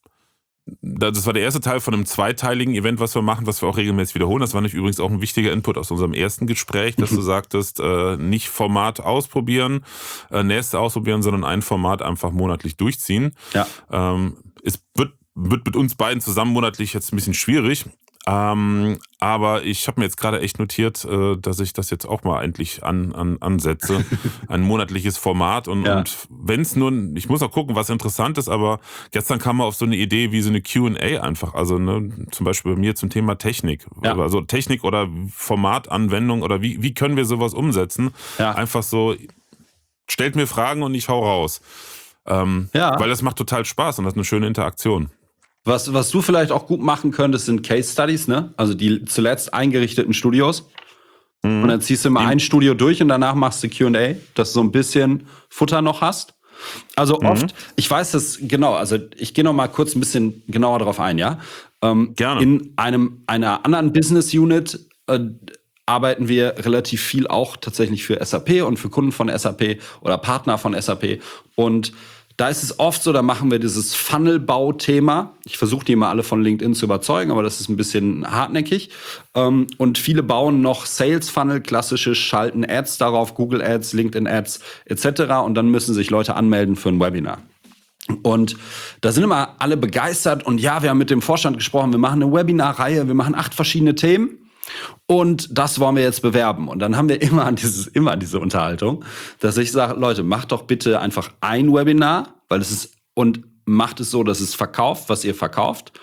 Das war der erste Teil von einem zweiteiligen Event, was wir machen, was wir auch regelmäßig wiederholen. Das war nicht übrigens auch ein wichtiger Input aus unserem ersten Gespräch, dass du sagtest, äh, nicht Format ausprobieren, äh, nächste ausprobieren, sondern ein Format einfach monatlich durchziehen. Ja. Ähm, es wird, wird mit uns beiden zusammen monatlich jetzt ein bisschen schwierig. Ähm, aber ich habe mir jetzt gerade echt notiert, äh, dass ich das jetzt auch mal endlich an, an, ansetze. Ein monatliches Format. Und, ja. und wenn es nur, ich muss auch gucken, was interessant ist, aber gestern kam man auf so eine Idee wie so eine Q und A einfach. Also ne, zum Beispiel bei mir zum Thema Technik. Ja. Also Technik oder Formatanwendung oder wie, wie können wir sowas umsetzen? Ja. Einfach so, stellt mir Fragen und ich hau raus. Ähm, ja. Weil das macht total Spaß und das ist eine schöne Interaktion.
Was, was du vielleicht auch gut machen könntest, sind Case Studies, ne? Also die zuletzt eingerichteten Studios. Mhm. Und dann ziehst du mal ein Studio durch und danach machst du Q und A, dass du so ein bisschen Futter noch hast. Also mhm. oft, ich weiß das genau, also ich gehe noch mal kurz ein bisschen genauer drauf ein, ja? Ähm, Gerne. In einem, einer anderen Business Unit äh, arbeiten wir relativ viel auch tatsächlich für S A P und für Kunden von S A P oder Partner von S A P. Und da ist es oft so, da machen wir dieses Funnel-Bau-Thema. Ich versuche die mal alle von LinkedIn zu überzeugen, aber das ist ein bisschen hartnäckig. Und viele bauen noch Sales-Funnel, klassische, schalten Ads darauf, Google Ads, LinkedIn Ads et cetera. Und dann müssen sich Leute anmelden für ein Webinar. Und da sind immer alle begeistert. Und ja, wir haben mit dem Vorstand gesprochen, wir machen eine Webinar-Reihe, wir machen acht verschiedene Themen. Und das wollen wir jetzt bewerben. Und dann haben wir immer, dieses, immer diese Unterhaltung, dass ich sage, Leute, macht doch bitte einfach ein Webinar, weil es ist, und macht es so, dass es verkauft, was ihr verkauft.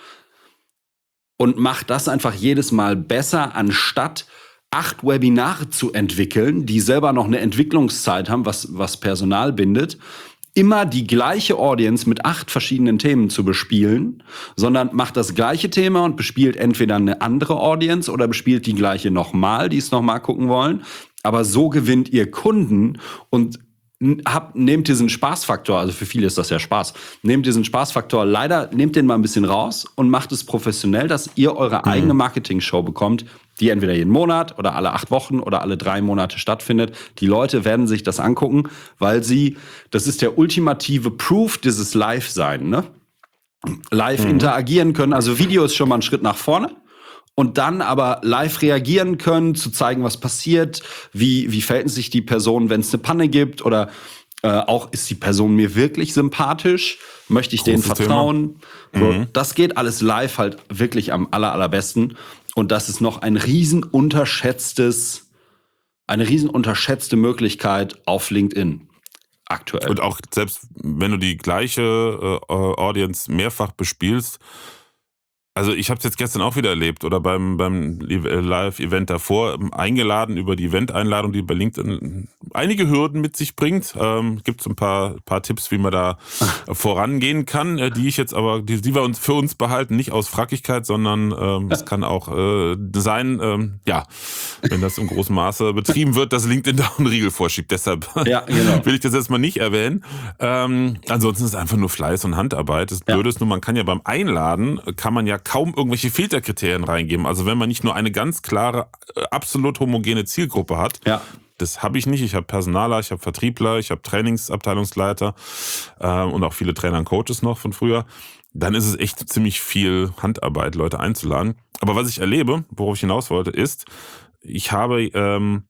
Und macht das einfach jedes Mal besser, anstatt acht Webinare zu entwickeln, die selber noch eine Entwicklungszeit haben, was, was Personal bindet, immer die gleiche Audience mit acht verschiedenen Themen zu bespielen, sondern macht das gleiche Thema und bespielt entweder eine andere Audience oder bespielt die gleiche nochmal, die es nochmal gucken wollen. Aber so gewinnt ihr Kunden und habt, nehmt diesen Spaßfaktor, also für viele ist das ja Spaß, nehmt diesen Spaßfaktor, leider nehmt den mal ein bisschen raus und macht es professionell, dass ihr eure mhm. eigene Marketing-Show bekommt, die entweder jeden Monat oder alle acht Wochen oder alle drei Monate stattfindet. Die Leute werden sich das angucken, weil sie, das ist der ultimative Proof dieses Live-Sein, ne? Live mhm. interagieren können, also Video ist schon mal ein Schritt nach vorne. Und dann aber live reagieren können, zu zeigen, was passiert, wie, wie verhält sich die Person, wenn es eine Panne gibt oder äh, auch, ist die Person mir wirklich sympathisch, möchte ich denen vertrauen. So, mhm. Das geht alles live halt wirklich am aller, allerbesten. Und das ist noch ein riesen unterschätztes, eine riesen unterschätzte Möglichkeit auf LinkedIn aktuell.
Und auch selbst wenn du die gleiche äh, Audience mehrfach bespielst, also ich habe es jetzt gestern auch wieder erlebt oder beim, beim Live-Event davor, eingeladen über die Event-Einladung, die bei LinkedIn einige Hürden mit sich bringt. Ähm, gibt es ein paar, paar Tipps, wie man da vorangehen kann, äh, die ich jetzt aber, die, die wir uns für uns behalten, nicht aus Frackigkeit, sondern ähm, es kann auch äh, sein, ähm, ja, wenn das im großen Maße betrieben wird, dass LinkedIn da einen Riegel vorschiebt. Deshalb ja, genau. will ich das jetzt mal nicht erwähnen. Ähm, ansonsten ist es einfach nur Fleiß und Handarbeit. Das Blöde ist nur, man kann ja beim Einladen, kann man ja kaum irgendwelche Filterkriterien reingeben. Also wenn man nicht nur eine ganz klare, absolut homogene Zielgruppe hat, ja. Das habe ich nicht. Ich habe Personaler, ich habe Vertriebler, ich habe Trainingsabteilungsleiter äh, und auch viele Trainer und Coaches noch von früher. Dann ist es echt ziemlich viel Handarbeit, Leute einzuladen. Aber was ich erlebe, worauf ich hinaus wollte, ist, ich habe ähm,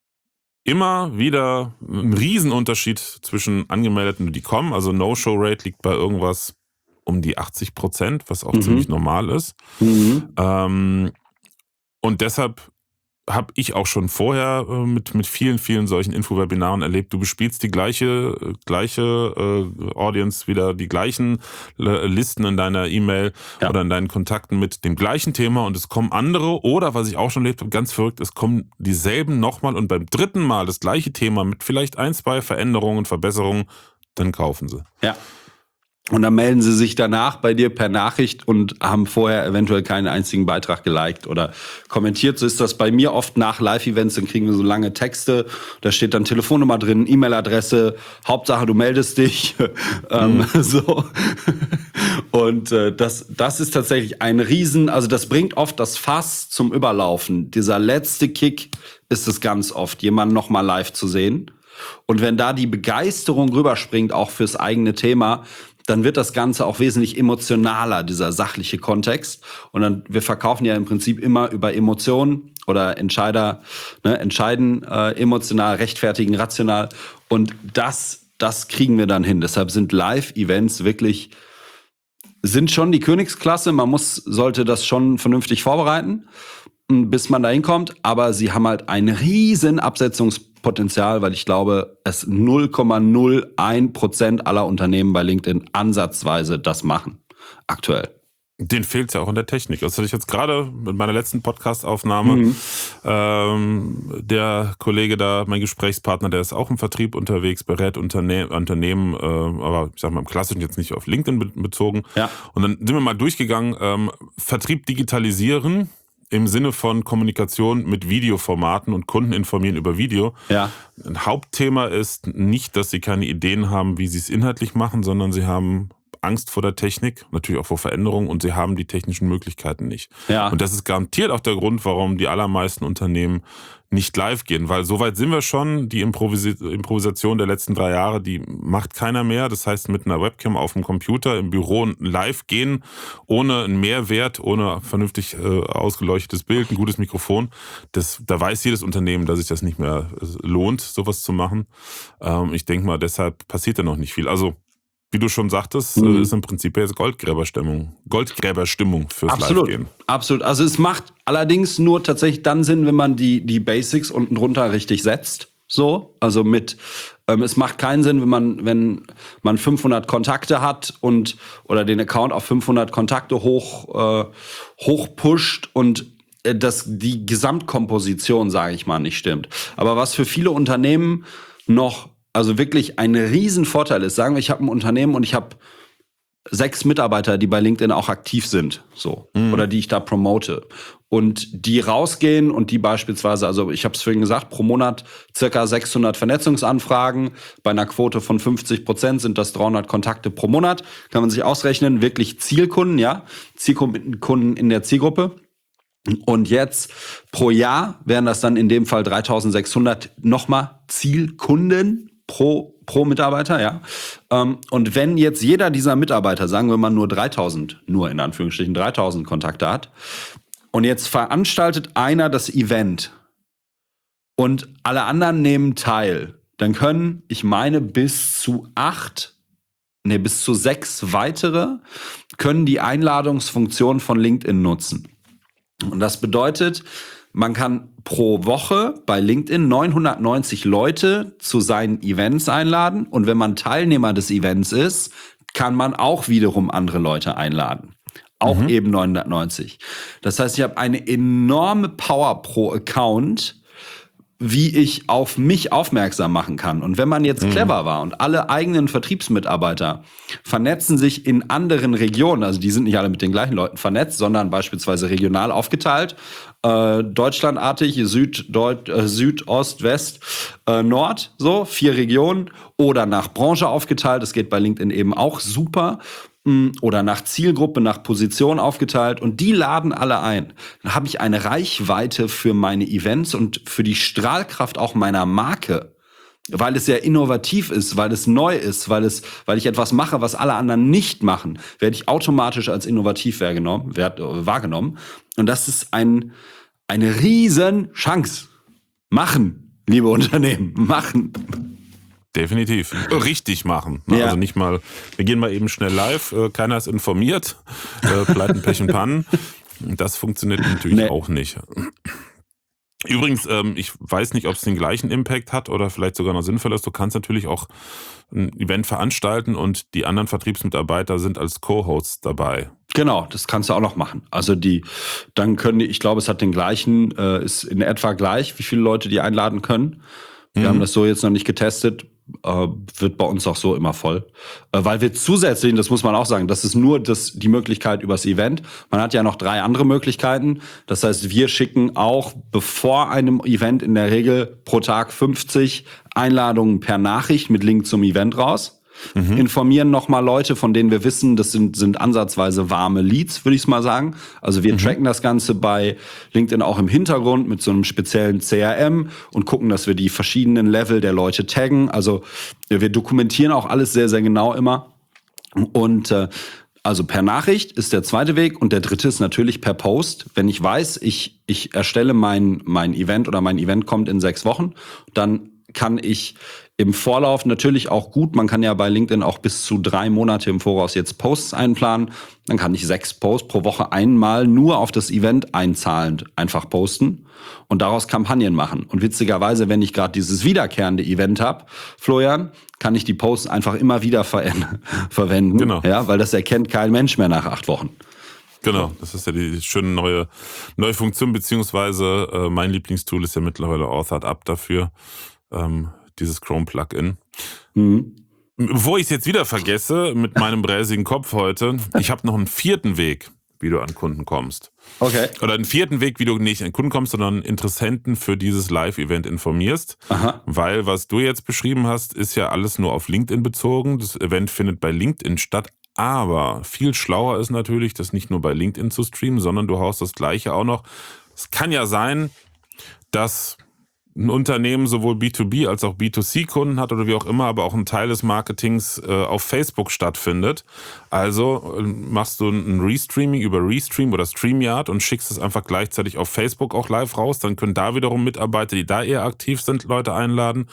immer wieder einen Riesenunterschied zwischen Angemeldeten, die kommen. Also No-Show-Rate liegt bei irgendwas um die achtzig Prozent, was auch mhm. ziemlich normal ist. Mhm. Ähm, und deshalb habe ich auch schon vorher äh, mit, mit vielen, vielen solchen Infowebinaren erlebt. Du bespielst die gleiche, gleiche äh, Audience, wieder die gleichen äh, Listen in deiner E-Mail ja. oder in deinen Kontakten mit dem gleichen Thema und es kommen andere oder, was ich auch schon erlebt habe, ganz verrückt, es kommen dieselben nochmal und beim dritten Mal das gleiche Thema mit vielleicht ein, zwei Veränderungen, Verbesserungen, dann kaufen sie.
Ja. Und dann melden sie sich danach bei dir per Nachricht und haben vorher eventuell keinen einzigen Beitrag geliked oder kommentiert. So ist das bei mir oft nach Live-Events, dann kriegen wir so lange Texte, da steht dann Telefonnummer drin, E-Mail-Adresse, Hauptsache du meldest dich. Mhm. ähm, so. Und äh, das, das ist tatsächlich ein Riesen, also das bringt oft das Fass zum Überlaufen. Dieser letzte Kick ist es ganz oft, jemanden nochmal live zu sehen. Und wenn da die Begeisterung rüberspringt, auch fürs eigene Thema, dann wird das Ganze auch wesentlich emotionaler, dieser sachliche Kontext. Und dann, wir verkaufen ja im Prinzip immer über Emotionen oder Entscheider, ne, entscheiden äh, emotional, rechtfertigen, rational. Und das, das kriegen wir dann hin. Deshalb sind Live-Events wirklich, sind schon die Königsklasse. Man muss, sollte das schon vernünftig vorbereiten, bis man da hinkommt. Aber sie haben halt ein riesen Absetzungspotenzial, weil ich glaube, es null Komma null eins Prozent aller Unternehmen bei LinkedIn ansatzweise das machen. Aktuell.
Den fehlt es ja auch in der Technik. Das hatte ich jetzt gerade mit meiner letzten Podcast-Aufnahme. Mhm. Ähm, der Kollege da, mein Gesprächspartner, der ist auch im Vertrieb unterwegs, berät Unterne- Unternehmen, äh, aber ich sag mal im Klassischen jetzt nicht auf LinkedIn be- bezogen. Ja. Und dann sind wir mal durchgegangen, ähm, Vertrieb digitalisieren, im Sinne von Kommunikation mit Videoformaten und Kunden informieren über Video. Ja. Ein Hauptthema ist nicht, dass sie keine Ideen haben, wie sie es inhaltlich machen, sondern sie haben Angst vor der Technik, natürlich auch vor Veränderungen und sie haben die technischen Möglichkeiten nicht. Ja. Und das ist garantiert auch der Grund, warum die allermeisten Unternehmen nicht live gehen, weil soweit sind wir schon, die Improvis- Improvisation der letzten drei Jahre, die macht keiner mehr. Das heißt, mit einer Webcam auf dem Computer im Büro live gehen, ohne einen Mehrwert, ohne vernünftig äh, ausgeleuchtetes Bild, ein gutes Mikrofon, das, da weiß jedes Unternehmen, dass sich das nicht mehr lohnt, sowas zu machen. Ähm, ich denke mal, deshalb passiert da noch nicht viel. Also wie du schon sagtest, mhm. ist im Prinzip jetzt Goldgräberstimmung. Goldgräberstimmung fürs
Absolut.
Live-Gehen.
Absolut. Also es macht allerdings nur tatsächlich dann Sinn, wenn man die, die Basics unten drunter richtig setzt. So, also mit, ähm, es macht keinen Sinn, wenn man, wenn man fünfhundert Kontakte hat und, oder den Account auf fünfhundert Kontakte hoch, äh, hoch pusht und äh, das, die Gesamtkomposition, sage ich mal, nicht stimmt. Aber was für viele Unternehmen noch, also wirklich ein Riesenvorteil ist, sagen wir, ich habe ein Unternehmen und ich habe sechs Mitarbeiter, die bei LinkedIn auch aktiv sind, so, mhm. oder die ich da promote. Und die rausgehen und die beispielsweise, also ich habe es vorhin gesagt, pro Monat circa sechshundert Vernetzungsanfragen. Bei einer Quote von fünfzig Prozent sind das dreihundert Kontakte pro Monat. Kann man sich ausrechnen, wirklich Zielkunden, ja, Zielkunden in der Zielgruppe. Und jetzt pro Jahr wären das dann in dem Fall dreitausendsechshundert nochmal Zielkunden pro pro Mitarbeiter, ja. Und wenn jetzt jeder dieser Mitarbeiter, sagen wir mal nur dreitausend, nur in Anführungsstrichen dreitausend Kontakte hat, und jetzt veranstaltet einer das Event und alle anderen nehmen teil, dann können, ich meine, bis zu acht, nee, bis zu sechs weitere können die Einladungsfunktion von LinkedIn nutzen. Und das bedeutet, man kann pro Woche bei LinkedIn neunhundertneunzig Leute zu seinen Events einladen. Und wenn man Teilnehmer des Events ist, kann man auch wiederum andere Leute einladen. Auch mhm. eben neunhundertneunzig. Das heißt, ich habe eine enorme Power pro Account, wie ich auf mich aufmerksam machen kann. Und wenn man jetzt mhm. clever war und alle eigenen Vertriebsmitarbeiter vernetzen sich in anderen Regionen, also die sind nicht alle mit den gleichen Leuten vernetzt, sondern beispielsweise regional aufgeteilt, äh, deutschlandartig, Süd, Deut, äh, Süd, Ost, West, äh, Nord, so, vier Regionen, oder nach Branche aufgeteilt, das geht bei LinkedIn eben auch super, oder nach Zielgruppe, nach Position aufgeteilt, und die laden alle ein. Dann habe ich eine Reichweite für meine Events und für die Strahlkraft auch meiner Marke, weil es sehr innovativ ist, weil es neu ist, weil es, weil ich etwas mache, was alle anderen nicht machen, werde ich automatisch als innovativ wahrgenommen, werd, äh, wahrgenommen. Und das ist ein, eine riesen Chance. Machen, liebe Unternehmen, machen.
Definitiv. Richtig machen. Ne? Ja. Also nicht mal, wir gehen mal eben schnell live, äh, keiner ist informiert, äh, Pleiten, Pech und Pannen. Das funktioniert natürlich nee. auch nicht. Übrigens, ähm, ich weiß nicht, ob es den gleichen Impact hat oder vielleicht sogar noch sinnvoller ist. Du kannst natürlich auch ein Event veranstalten und die anderen Vertriebsmitarbeiter sind als Co-Hosts dabei.
Genau, das kannst du auch noch machen. Also die, dann können die, ich glaube, es hat den gleichen, äh, ist in etwa gleich, wie viele Leute die einladen können. Wir mhm. haben das so jetzt noch nicht getestet. Äh, wird bei uns auch so immer voll. Äh, weil wir zusätzlich, das muss man auch sagen, das ist nur das, die Möglichkeit übers Event. Man hat ja noch drei andere Möglichkeiten. Das heißt, wir schicken auch bevor einem Event in der Regel pro Tag fünfzig Einladungen per Nachricht mit Link zum Event raus. Mhm. Informieren nochmal Leute, von denen wir wissen, das sind, sind ansatzweise warme Leads, würde ich mal sagen. Also wir mhm. tracken das Ganze bei LinkedIn auch im Hintergrund mit so einem speziellen C R M und gucken, dass wir die verschiedenen Level der Leute taggen. Also wir dokumentieren auch alles sehr, sehr genau immer. Und äh, also per Nachricht ist der zweite Weg, und der dritte ist natürlich per Post. Wenn ich weiß, ich, ich erstelle mein, mein Event oder mein Event kommt in sechs Wochen, dann kann ich im Vorlauf natürlich auch gut, man kann ja bei LinkedIn auch bis zu drei Monate im Voraus jetzt Posts einplanen, dann kann ich sechs Posts pro Woche einmal nur auf das Event einzahlend einfach posten und daraus Kampagnen machen. Und witzigerweise, wenn ich gerade dieses wiederkehrende Event habe, Florian, kann ich die Posts einfach immer wieder ver- verwenden, genau. Ja, weil das erkennt kein Mensch mehr nach acht Wochen.
Genau, das ist ja die schöne neue, neue Funktion, beziehungsweise äh, mein Lieblingstool ist ja mittlerweile Authored Up dafür. Ähm, dieses Chrome-Plugin. Mhm. Bevor ich es jetzt wieder vergesse, mit meinem bräsigen Kopf heute, ich habe noch einen vierten Weg, wie du an Kunden kommst.
Okay.
Oder einen vierten Weg, wie du nicht an Kunden kommst, sondern Interessenten für dieses Live-Event informierst.
Aha.
Weil was du jetzt beschrieben hast, ist ja alles nur auf LinkedIn bezogen. Das Event findet bei LinkedIn statt. Aber viel schlauer ist natürlich, das nicht nur bei LinkedIn zu streamen, sondern du haust das Gleiche auch noch. Es kann ja sein, dass ein Unternehmen sowohl B zwei B als auch B zwei C Kunden hat oder wie auch immer, aber auch ein Teil des Marketings äh, auf Facebook stattfindet. Also äh, machst du ein Restreaming über Restream oder StreamYard und schickst es einfach gleichzeitig auf Facebook auch live raus. Dann können da wiederum Mitarbeiter, die da eher aktiv sind, Leute einladen.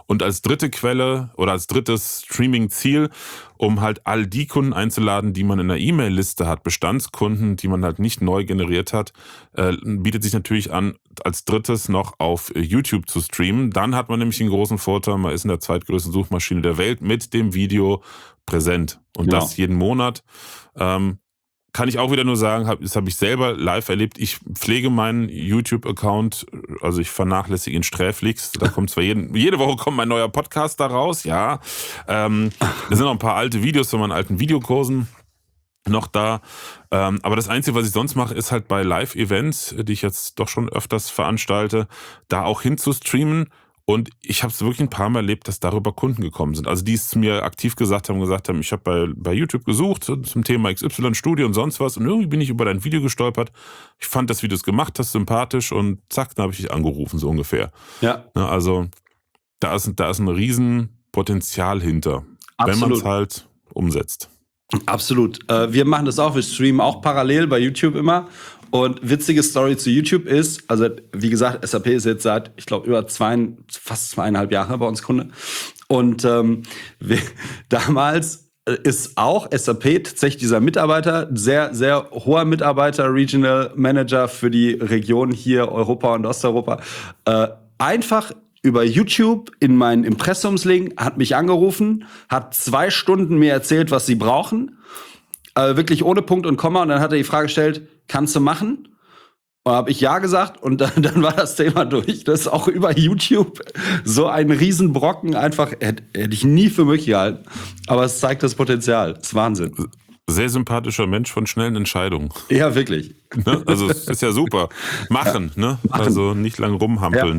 Und als dritte Quelle oder als drittes Streaming-Ziel, um halt all die Kunden einzuladen, die man in der E-Mail-Liste hat, Bestandskunden, die man halt nicht neu generiert hat, äh, bietet sich natürlich an, als drittes noch auf YouTube zu streamen. Dann hat man nämlich den großen Vorteil, man ist in der zweitgrößten Suchmaschine der Welt mit dem Video präsent. Und
Ja.
das jeden Monat. Ähm, kann ich auch wieder nur sagen, hab, das habe ich selber live erlebt. Ich pflege meinen YouTube-Account, also ich vernachlässige ihn sträflichst. Da kommt zwar jeden, jede Woche kommt mein neuer Podcast da raus, ja. Ähm, da sind noch ein paar alte Videos von meinen alten Videokursen noch da. Ähm, aber das Einzige, was ich sonst mache, ist halt bei Live-Events, die ich jetzt doch schon öfters veranstalte, da auch hinzustreamen. Und ich habe es wirklich ein paar Mal erlebt, dass darüber Kunden gekommen sind. Also die es mir aktiv gesagt haben, gesagt haben, ich habe bei, bei YouTube gesucht zum Thema X Y-Studie und sonst was. Und irgendwie bin ich über dein Video gestolpert. Ich fand das, wie du es gemacht hast, sympathisch. Und zack, dann habe ich dich angerufen, so ungefähr.
Ja.
Ne, also da ist, da ist ein Riesenpotenzial hinter, wenn man
Absolut.
es halt umsetzt.
Absolut. Äh, wir machen das auch. Wir streamen auch parallel bei YouTube immer. Und witzige Story zu YouTube ist, also wie gesagt, S A P ist jetzt seit, ich glaube, über zwei, fast zweieinhalb Jahre bei uns Kunde. Und ähm, wir, damals ist auch S A P tatsächlich dieser Mitarbeiter, sehr, sehr hoher Mitarbeiter, Regional Manager für die Region hier, Europa und Osteuropa, äh, einfach über YouTube in meinen Impressumslink, hat mich angerufen, hat zwei Stunden mir erzählt, was sie brauchen. Äh, wirklich ohne Punkt und Komma. Und dann hat er die Frage gestellt, kannst du machen? Und habe ich ja gesagt und dann, dann war das Thema durch. Das ist auch über YouTube so ein Riesenbrocken. Einfach hätte, hätte ich nie für möglich gehalten. Aber es zeigt das Potenzial. Das ist Wahnsinn.
Sehr sympathischer Mensch von schnellen Entscheidungen.
Ja, wirklich.
Ne? Also es ist ja super. Machen, ja. ne?
Machen.
Also nicht lang rumhampeln.
Ja.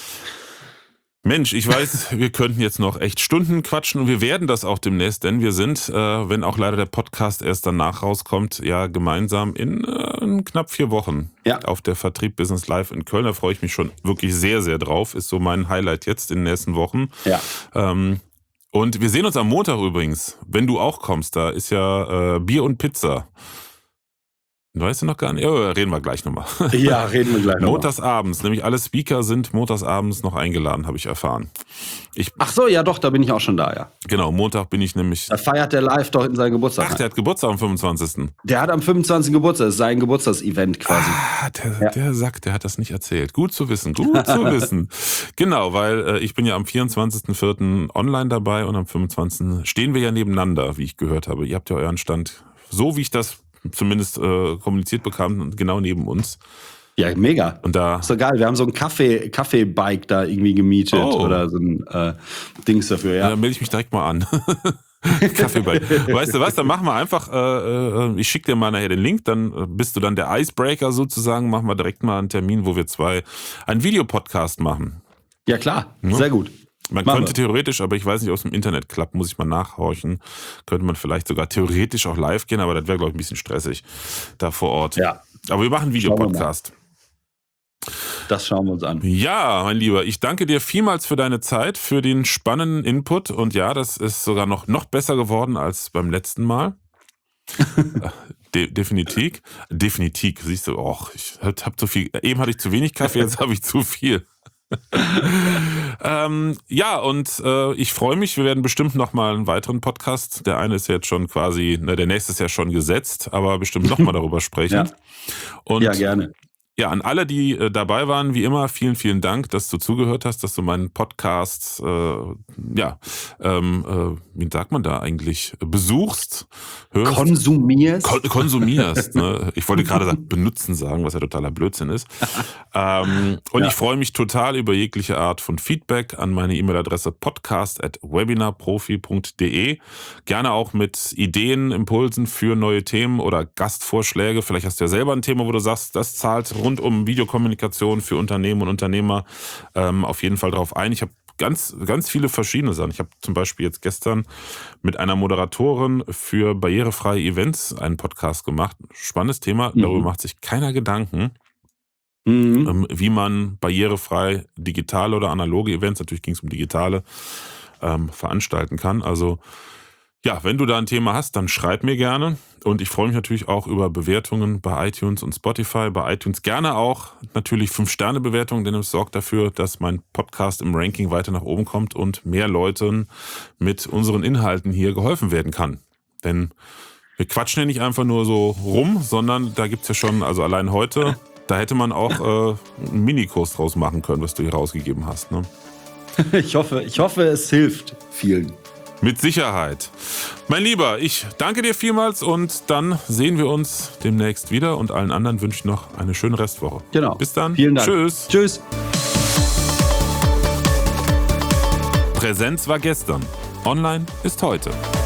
Mensch, ich weiß, wir könnten jetzt noch echt Stunden quatschen und wir werden das auch demnächst, denn wir sind, äh, wenn auch leider der Podcast erst danach rauskommt, ja gemeinsam in, äh, in knapp vier Wochen
ja.
auf der Vertrieb Business Live in Köln. Da freue ich mich schon wirklich sehr, sehr drauf. Ist so mein Highlight jetzt in den nächsten Wochen.
Ja.
Ähm, und wir sehen uns am Montag übrigens, wenn du auch kommst. Da ist ja äh, Bier und Pizza. Weißt du noch gar nicht? Oh, reden wir gleich nochmal.
Ja, reden wir gleich nochmal.
Montagsabends, nämlich alle Speaker sind montagsabends noch eingeladen, habe ich erfahren. Ich,
Ach so, ja doch, da bin ich auch schon da, ja.
Genau, Montag bin ich nämlich...
Da feiert der live doch in seinen Geburtstag.
Ach, der hat Geburtstag am fünfundzwanzigsten
Der hat am fünfundzwanzigsten Geburtstag, das ist sein Geburtstagsevent quasi.
Ah, der,
Ja.
der sagt, der hat das nicht erzählt. Gut zu wissen, gut zu wissen. Genau, weil äh, ich bin ja am vierundzwanzigsten vierten online dabei und am fünfundzwanzigsten stehen wir ja nebeneinander, wie ich gehört habe. Ihr habt ja euren Stand, so wie ich das zumindest äh, kommuniziert bekam, genau neben uns.
Ja, mega.
Und da,
ist doch geil. Wir haben so ein Kaffee, Kaffee-Bike da irgendwie gemietet
Oh.
oder so ein äh, Dings dafür, ja.
da melde ich mich direkt mal an. Kaffeeball. Weißt du was, dann machen wir einfach, äh, äh, ich schicke dir mal nachher den Link, dann äh, bist du dann der Icebreaker sozusagen, machen wir direkt mal einen Termin, wo wir zwei einen Videopodcast machen.
Ja, klar.
Ja.
Sehr gut.
Man
Machen
könnte
wir.
theoretisch, aber ich weiß nicht, ob es im Internet klappt, muss ich mal nachhorchen. Könnte man vielleicht sogar theoretisch auch live gehen, aber das wäre, glaube ich, ein bisschen stressig da vor Ort.
Ja,
Aber wir machen einen Videopodcast.
das schauen wir uns an.
Ja, mein Lieber, ich danke dir vielmals für deine Zeit, für den spannenden Input. Und ja, das ist sogar noch, noch besser geworden als beim letzten Mal. De- definitiv. Definitiv, siehst du, och, ich hab zu viel. Eben hatte ich zu wenig Kaffee, jetzt habe ich zu viel. ähm, ja, und äh, ich freue mich, wir werden bestimmt noch mal einen weiteren Podcast, der eine ist jetzt schon quasi, ne, der nächste ist ja schon gesetzt, aber bestimmt noch mal darüber sprechen.
Ja.
Und
Ja, gerne.
ja, an alle, die äh, dabei waren, wie immer, vielen, vielen Dank, dass du zugehört hast, dass du meinen Podcast, äh, ja, ähm, äh, wie sagt man da eigentlich, besuchst, hörst.
Konsumierst.
Kon- konsumierst. Ne? Ich wollte gerade sagen, benutzen sagen, was ja totaler Blödsinn ist. Ähm, und
Ja.
ich freue mich total über jegliche Art von Feedback an meine E-Mail-Adresse podcast at webinarprofi punkt de. Gerne auch mit Ideen, Impulsen für neue Themen oder Gastvorschläge. Vielleicht hast du ja selber ein Thema, wo du sagst, das zahlt rund um Videokommunikation für Unternehmen und Unternehmer ähm, auf jeden Fall drauf ein. Ich habe ganz, ganz viele verschiedene Sachen. Ich habe zum Beispiel jetzt gestern mit einer Moderatorin für barrierefreie Events einen Podcast gemacht. Spannendes Thema,
Mhm.
darüber macht sich keiner Gedanken,
Mhm.
ähm, wie man barrierefrei digitale oder analoge Events, natürlich ging es um digitale, ähm, veranstalten kann. Also Ja, wenn du da ein Thema hast, dann schreib mir gerne. Und ich freue mich natürlich auch über Bewertungen bei iTunes und Spotify. Bei iTunes gerne auch natürlich fünf Sterne Bewertungen, denn es sorgt dafür, dass mein Podcast im Ranking weiter nach oben kommt und mehr Leuten mit unseren Inhalten hier geholfen werden kann. Denn wir quatschen ja nicht einfach nur so rum, sondern da gibt's ja schon, also allein heute, da hätte man auch äh, einen Minikurs draus machen können, was du hier rausgegeben hast. Ne?
Ich hoffe, ich hoffe, es hilft vielen.
Mit Sicherheit. Mein Lieber, ich danke dir vielmals und dann sehen wir uns demnächst wieder und allen anderen wünsche ich noch eine schöne Restwoche.
Genau.
Bis dann.
Vielen Dank.
Tschüss.
Tschüss.
Präsenz war gestern. Online ist heute.